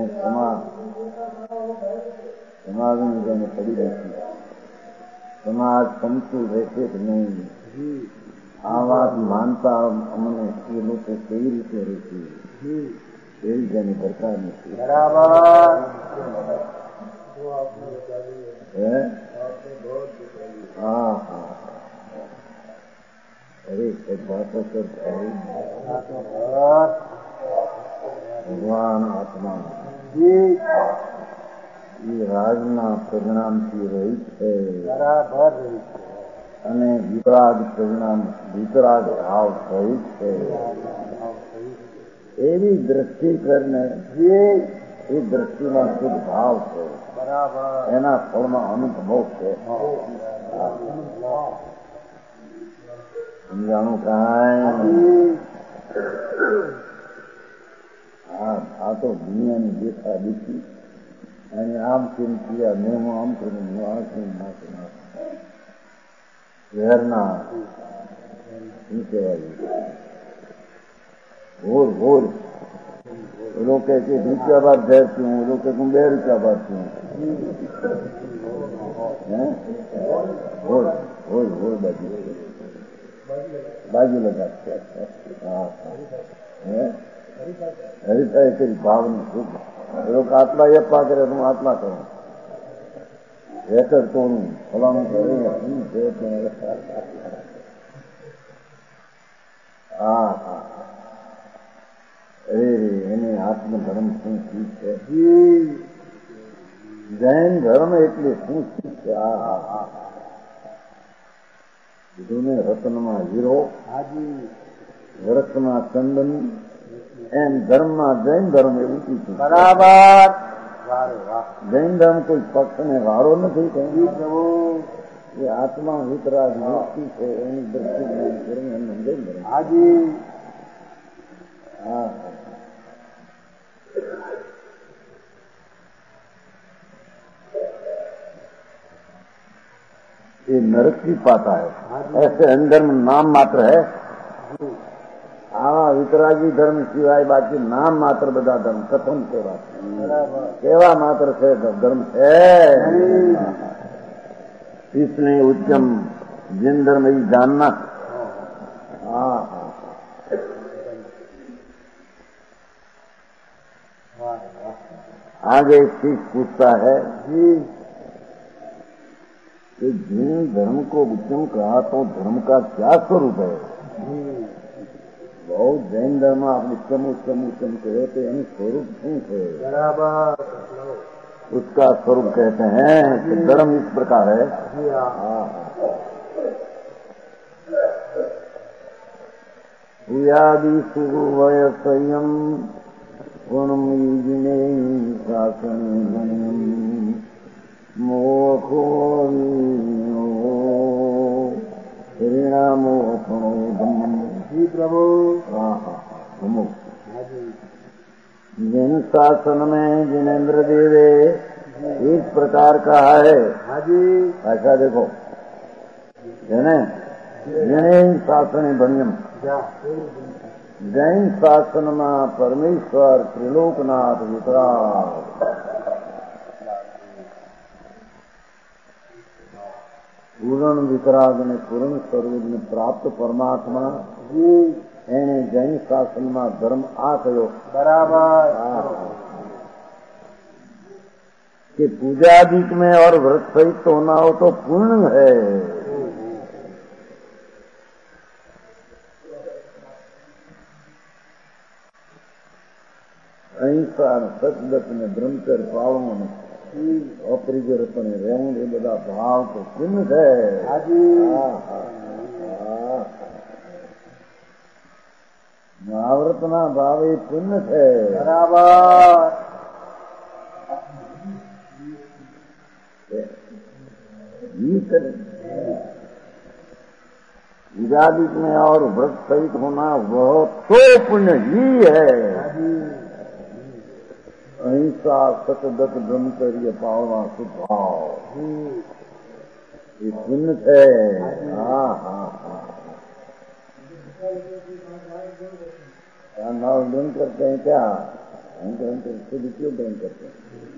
સમાજની જેને પડી નથી સમાજ સમતું રહેશે કે નહીં આ વાત માનતા અમને એ લોકો કેવી રીતે રહેશે એવી જેની દરકાર નથી અરે વાતો કર ભગવાન આત્મા એ રાજના પરિણામથી રહિત છે અને વિતરાગ પરિણામ વિતરાગ ભાવ સહિત છે એવી દ્રષ્ટિ કરીને એ દ્રષ્ટિમાં શુદ્ધ ભાવ છે એના ફળમાં અનંત મોક્ષ છે સમજાણું કાંઈ આ તો દુનિયાની દેખા દીખી અને આમ કેમ થયા મેં આમ કરું આ કેમ ના શહેરના શું કહેવાય ભોર એ લોકો કે રૂપિયા બાદ ઘેર છું એ લોકો હું 2 રૂપિયા બાદ છું ભોર બાજુ લગાડશે હરિભાઈ કરી ભાવનું સુખ એ લોકો આટલા યપ્પા કરે હું આટલા કરું રેકર્ડ તોડું ફલાણું કરે એને આત્મધર્મ શું ચીજ છે જૈન ધર્મ એટલે શું ચીજ છે કીધું ને રત્નમાં હીરો રત્નમાં ચંદન એમ ધર્મમાં જૈન ધર્મ એવું કીધું બરાબર જૈન ધર્મ કોઈ પક્ષને વાળો નથી એ આત્મા વિતરાગ મુક્તિ છે એની દ્રષ્ટિ જૈન ધર્મ ये नरक की पाता है ऐसे अंदर में नाम मात्र है वितरागी धर्म सिवाय बाकी नाम मात्र बधा धर्म कथन सेवा मात्र से धर्म है इसलिए उच्चम जिन धर्म ही जानना आगे शिष्य पूछता है कि जिन धर्म को उच्चम कहा तो धर्म का क्या स्वरूप है बहुत जैन धर्म आप उत्तम कहे तो यानी स्वरूप શું છે उसका स्वरूप कहते हैं कि धर्म इस प्रकार है ભૂયાદિષુ વયસયમ ગુણમયીજિને શાસન ગણ્યમ મોખો પરિણામો ધમ્મ जी प्रभु। धम्मो जिन शासन में जिनेन्द्र देवे इस प्रकार का है। हाँ जी। ऐसा देखो जने जैन शासन बनियम जैन शासन में परमेश्वर त्रिलोकनाथ वितराग पूर्ण वितराग ने पूर्ण स्वरूप ने प्राप्त परमात्मा એને જૈન શાસનમાં ધર્મ આ કયો बराबर कि पूजादिक में और व्रत सहित तो होना हो तो पूर्ण है। अहिंसा सचदत ने ब्रह्मचर्य पालन अपरिजरपने રહેવું એ બધા ભાવ તો પૂર્ણ છે। મહાવ્રતના ભાવ એ પૂર્ણ છે। बराबर पूजादिक में और व्रत सहित होना वह तो पुण्य ही है। अहिंसा सतदत ब्रह्मचर्य पावना सुभाव ये पुण्य है। हाँ हाँ हाँ नाव ग्रहण करते हैं क्या? हम ग्रहण करते शुद्ध उपयोग ग्रहण करते हैं।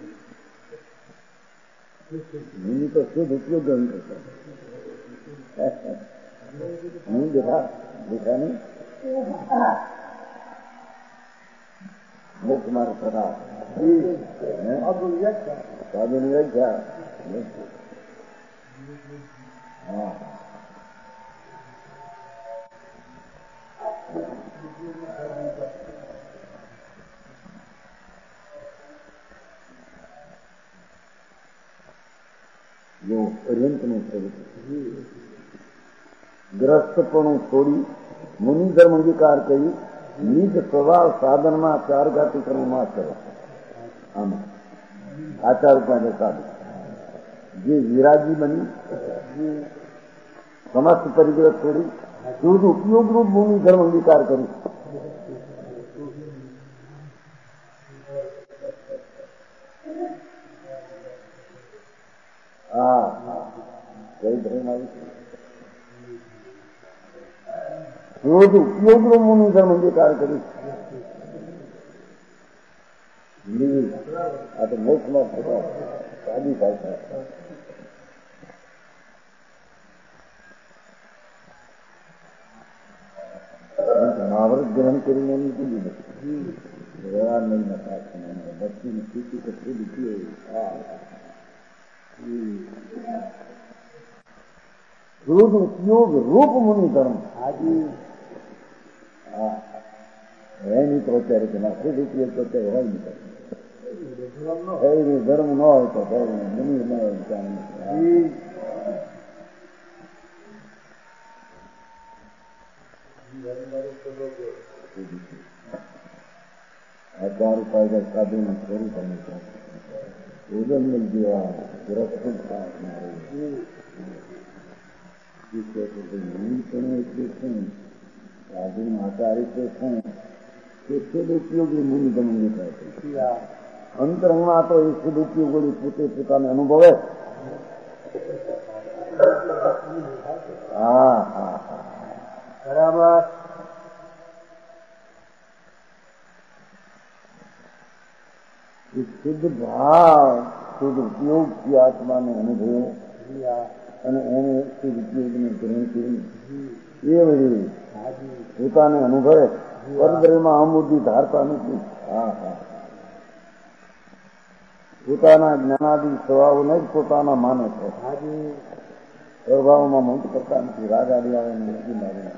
मुनि तो शुद्ध उपयोग ग्रहण करते हैं। नहीं देखा देखा नहीं वो तुम्हारा सदा साधु निरक्षा। हाँ जो पर्यंत में ગ્રસ્તપણું છોડી મુનિ ધર્મ અંગીકાર કરી નિજ સ્વભાવ સાધનમાં ચાર ઘાતી કર્મમાં કરે। આમાં આચાર ઉપાય સાધન જે વિરાગી બની સમસ્ત પરિગ્રહ છોડી શુદ્ધ ઉપયોગ રૂપ મુનિ ધર્મ અંગીકાર કરી। હા હા કઈ ધર્મ આવી રોજ ઉપયોગનો મુનિ ધર્મ અંગીકાર કરી। આ તો મોક્ષમાં સાદી ભાષા મહાવ્રત ગ્રહણ કરીને એમ કીધું ભક્તિની સ્થિતિ તો ખુદ શુદ્ધ ઉપયોગ રૂપ મુનિ ધર્મ है नहीं तो અત્યારે કે ના શુદ્ધ ઉપયોગ તો અત્યારે હોય નહીં ધર્મ ન હોય તો મુનિ ન હોય आचार उपाय का साधु में शुरू करने का भोजन मिल गया सुरक्षित साधु आचार्य से શુદ્ધ ઉપયોગી મુનિ ગમી થાય। અંતરંગમાં તો એ શુદ્ધ ઉપયોગી પોતે પોતાને અનુભવે। હા હા હા बराबर શુદ્ધ ભાવ શુદ્ધ ઉપયોગ की आत्मा ने अनुभव અને એને શુદ્ધ ઉપયોગને ગ્રહણ કરી એ વળી પોતાને અનુભવે। પરદ્રવ્યમાં અમુદી ધારતા નથી। હા હા પોતાના જ્ઞાનાદિ સ્વભાવને જ પોતાના માને છે। સ્વભાવમાં મંત કરતા નથી। રાગ આદિ આવે નથી મારી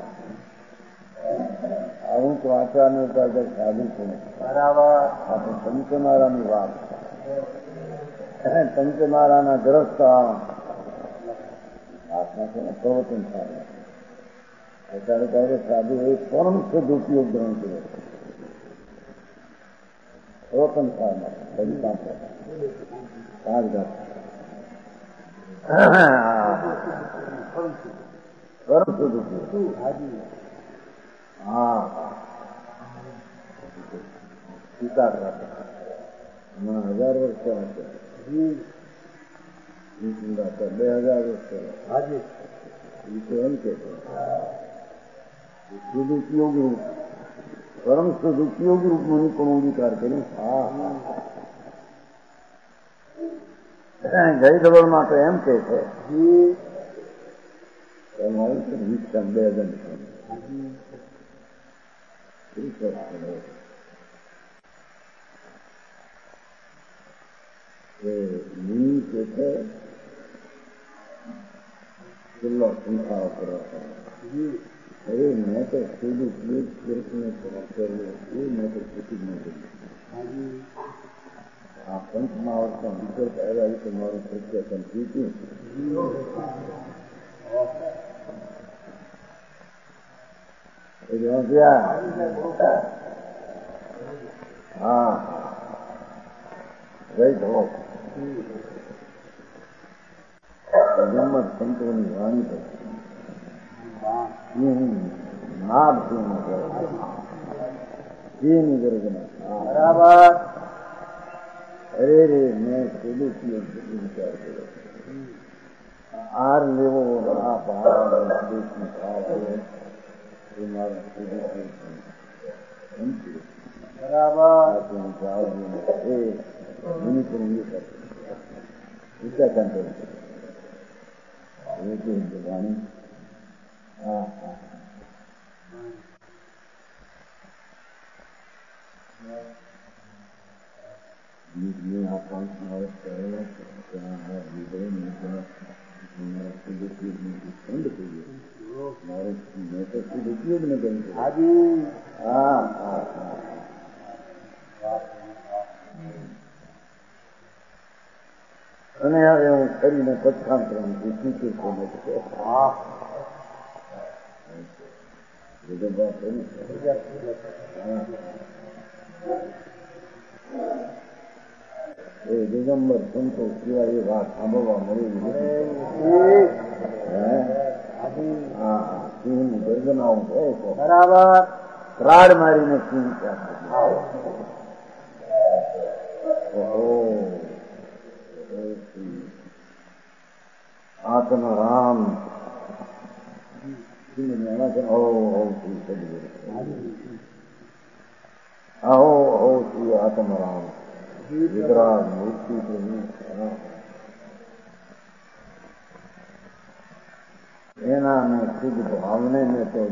આવું તો આચાર્ય સાધુ છું। बराबर આપણે પંચમારાની વાત પંચમારાના ગ્રસ્ત આત્મા છે ને પ્રવચન થાય ત્યારે ત્યારે સાધુ એ પરમ શુદ્ધ ઉપયોગ ગ્રહણ કર્યો રોતન સારમાં બધી 5 ઘાટ પરમ શુદ્ધ ઉપયોગ. હા સ્વીકાર રાખે 1000 વર્ષ 2000 વર્ષ એમ કે શુદ્ધ ઉપયોગ રૂપ પરમ શુદ્ધ ઉપયોગ રૂપ મને પણ અંગીકાર કર્યો. જય દબલમાં તો એમ કે છે તમારું 2000 મુનિ કે છે છેલ્લો સંસાર કરો. અરે મેં તો શુદ્ધ ઉપયોગ કર્યો એ મેં તો સૂચિત ન કર્યું. આ પંચમા વર્ષમાં વિચાર આવ્યા તો મારું પ્રત્યેકન થયું. હા ગઈ ધો જન્મત સંતોની વાણી પર નાદ પૂર્ણ કરે જેની ગર્જના બરાબર. અરે રે મેં સુદુપયોગ વિચાર કર્યો. આર લેવો આ ભાવ દેશનો ભાવ આવ્યો એ મારા સુદુપયોગ બરાબર એ મણિપુર વિચાર વાણી. હા હા આ 5 વર્ષ કરેલા ત્યાં મારે મેં તો શુદ્ધ ઉપયોગ ન કર્યો. હા હા હા અને હવે હું કરીને પચખાંતરણ શીખી છું. એ દિગંબર સંતો સિવાય એ વાત સાંભળવા મળી સિંહ ગર્જનાઓ કહે છે બરાબર. ત્રાડ મારીને સિંહ આત્મ રામ અહો અહો શ્રી આત્મ રામ વિતરાગ મૂર્તિ એના મેં શુદ્ધ ભાવને મેં તો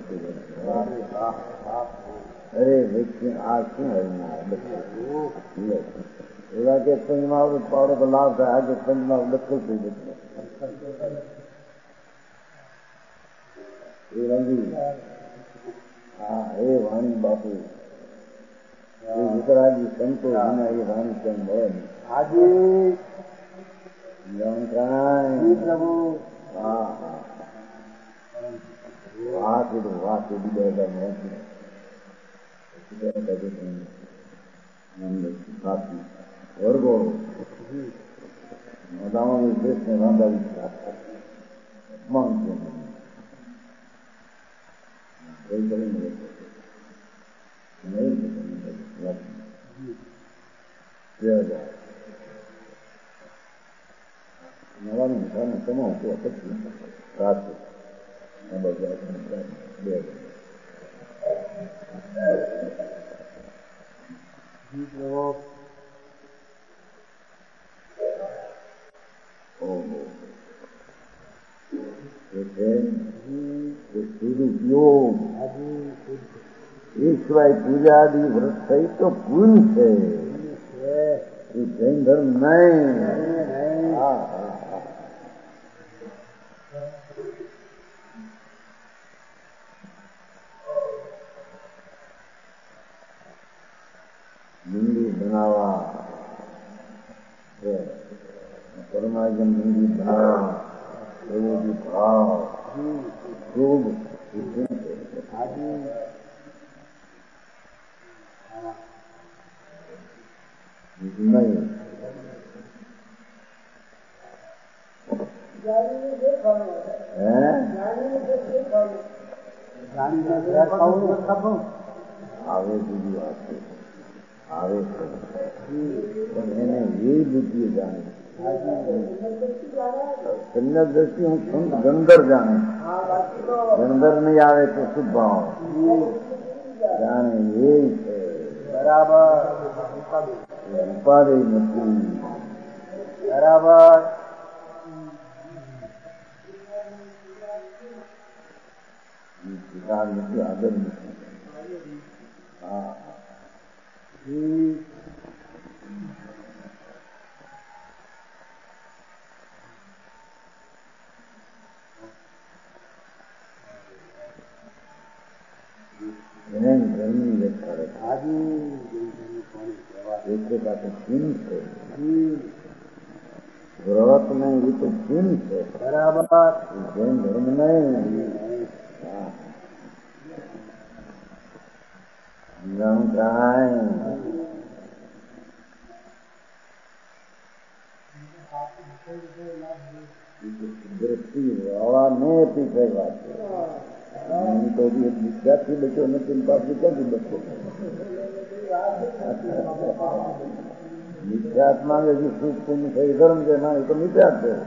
અરે વ્યક્તિ આ શું એવા કે પંચમાં પાડો તો લાભ થાય. આજે પંચમાં દખલ થઈ જશે એ રંગી. હા એ વાણી બાપુ એ વિતરાગી સંતો વિના એ વાણી કેમ મળે નહીં. પ્રભુ હા હા વાત કીધું વાત કીધી 2000 વર્ગો દેશને રાંધાવી નવાનું તમામ રાત દુરુપયોગ એ સિવાય પૂજાદી વ્રત થઈ તો પૂન છે. એ જૈન ધર્મ નહીં. હા હા મંદિર બનાવવા પરમાર્જન મંદિર બનાવવા એવો બી ભાવ ખૂબ नहीं આવે બીજી વાત છે આવે પણ એને એ બુદ્ધિ જાણે સંજ્ઞા દ્રષ્ટિ હું સંત ગંદર જાણે ગંદર નહીં આવે તો શુભ ભાવ જાણે એ છે બરાબર ઉપાધિ નથી બરાબર વિચાર નથી આગળ નથી હા એને ઘરની વ્યક્ત કરે એક પાસે ચીન છે વ્રત નહીં એ તો ચીન છે બરાબર જૈન ધર્મ નહીં દ્રષ્ટિ વાળા ને પીછે વાત તો વિદ્યાર્થી બચ્યો નથી પાછું ક્યાંથી બચો મિથ્યાત્મા હજી સુખ પૂર્ણ થઈ ધર્મ છે ના એ તો મિથ્યા છે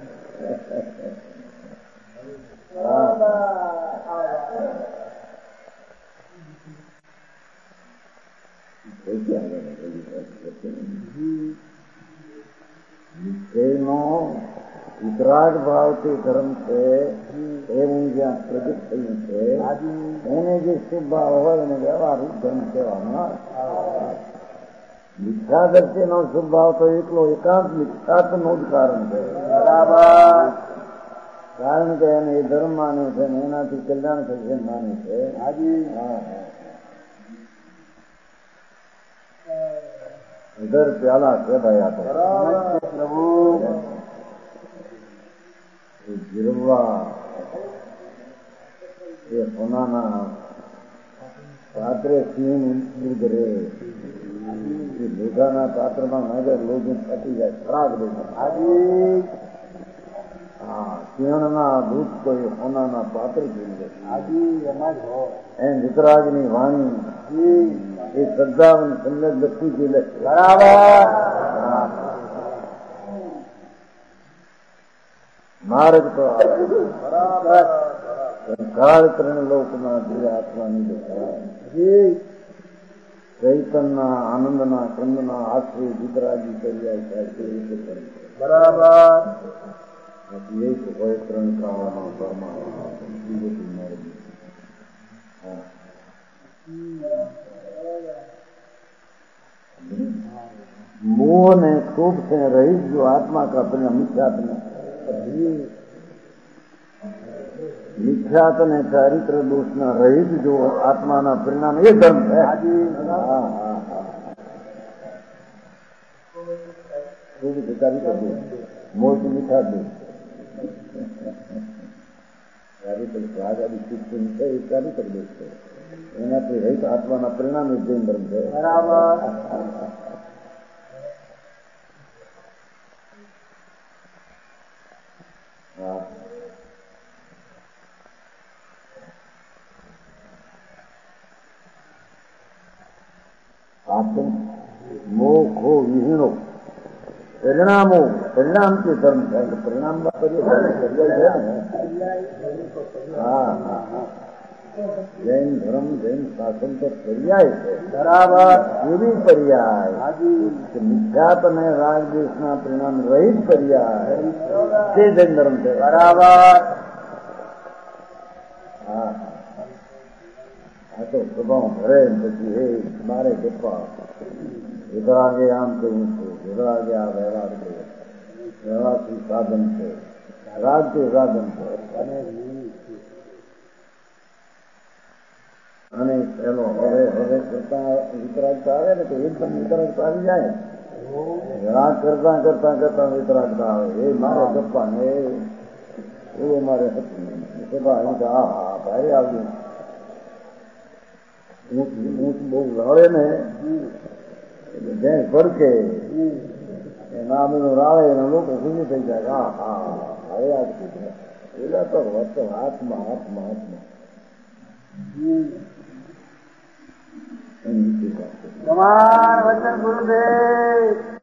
નિશ્ચયનો વિતરાગ ભાવથી ધર્મ છે એવું જ્યાં પ્રગટ થયું છે એને જે શુભ ભાવ હોય એને વ્યવહારિક ધર્મ કહેવામાં મિથ્યા દ્રષ્ટિનો શુભ ભાવ તો એકલો એકાંત મિથ્યાત્વનું જ કારણ છે બરાબર કારણ કે એને એ ધર્મ માને છે ને એનાથી કલ્યાણ થશે માને છે इधर प्याला कह प्रभु गिरवा ये होना पात्रे सिंह दूध रे लोधा पात्र में नजर लोग फटी जाए खराब देगा हाँ सिंह दूध को ये होना पात्र पी एम वितराग वाणी ये श्रद्धा संगत व्यक्ति के लिए बराबर मार्ग तो बराबर संसार करण लोक में दिव्य आत्मा नहीं देखा चैतन्य आनंद कंद आश्रय वितरागी करिए बराबर यही पवित्र का परमात्मा मोह ने क्षोभ से रहित जो आत्मा का परिणाम मिथ्यात ने चारित्र दोष न रहित जो आत्मा ना परिणाम ये धर्म है मोह की मीठा दो ચારિત્ર સ્વાદ આદિ શિક્ષણ છે એ ચારિત્ર દોષ છે એનાથી રહિત આત્માના પરિણામ એ જૈન ધર્મ છે બરાબર મોહ ખો વિહીણો પરિણામો પરિણામ के धर्म है परिणाम बात करिए जैन धर्म जैन शासन तो पर्याय है बराबर ये भी पर्याय मिथ्यात्व ने राग देशना परिणाम रहित पर्याय से जैन धर्म है बराबर तो स्वभाव भरे પછી હે મારે ગપ્પા વિતરાગે આમ કહ્યું છે વિતરાગે આ વ્યવહાર છે વ્યવહારથી સાધન છે રાજ્ય સાધન છે અને પેલો હવે હવે કરતા વિતરાગતા આવે ને તો એકદમ વિતરાગતા આવી જાય રાગ કરતા કરતા કરતા વિતરાગતા આવે એ મારે ગપ્પા ને એ મારે હતું અહીં તો હા ભારે આવ્યું ઊંચ બહુ રડે ને એટલે ભેંસ ભડકે એના બધું રાળે એના લોકો ખુશી થઈ જાય હા હા હવે આ એલા તો વસ્તુ હાથમાં હાથમાં હાથમાં સમાન વચન ગુરુદેવ